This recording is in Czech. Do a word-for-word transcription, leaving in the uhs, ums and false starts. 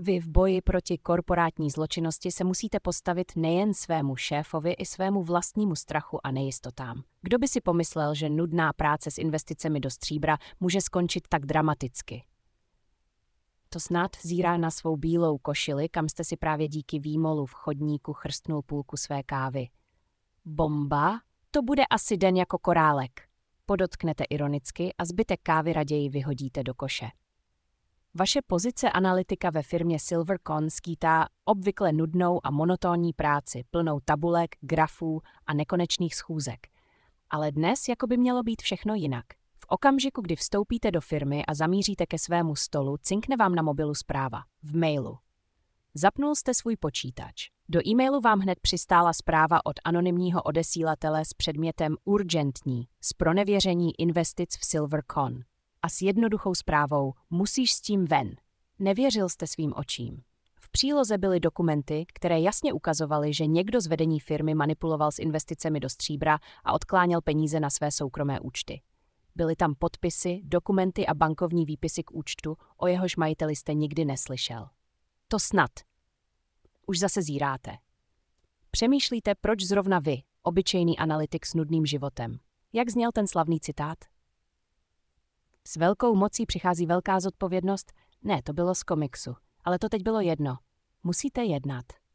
Vy v boji proti korporátní zločinnosti se musíte postavit nejen svému šéfovi, i svému vlastnímu strachu a nejistotám. Kdo by si pomyslel, že nudná práce s investicemi do stříbra může skončit tak dramaticky? To snad zírá na svou bílou košili, kam jste si právě díky výmolu v chodníku chrstnul půlku své kávy. Bomba? To bude asi den jako korálek. Podotknete ironicky a zbytek kávy raději vyhodíte do koše. Vaše pozice analytika ve firmě Silvercon skýtá obvykle nudnou a monotónní práci, plnou tabulek, grafů a nekonečných schůzek. Ale dnes jako by mělo být všechno jinak. V okamžiku, kdy vstoupíte do firmy a zamíříte ke svému stolu, cinkne vám na mobilu zpráva. V mailu. Zapnul jste svůj počítač. Do e-mailu vám hned přistála zpráva od anonymního odesílatele s předmětem urgentní, zpronevěření investic v Silvercon. A s jednoduchou zprávou musíš s tím ven. Nevěřil jste svým očím. V příloze byly dokumenty, které jasně ukazovaly, že někdo z vedení firmy manipuloval s investicemi do stříbra a odkláněl peníze na své soukromé účty. Byly tam podpisy, dokumenty a bankovní výpisy k účtu, o jehož majiteli jste nikdy neslyšel. To snad. Už zase zíráte. Přemýšlíte, proč zrovna vy, obyčejný analytik s nudným životem. Jak zněl ten slavný citát? S velkou mocí přichází velká zodpovědnost? Ne, to bylo z komiksu, ale to teď bylo jedno. Musíte jednat.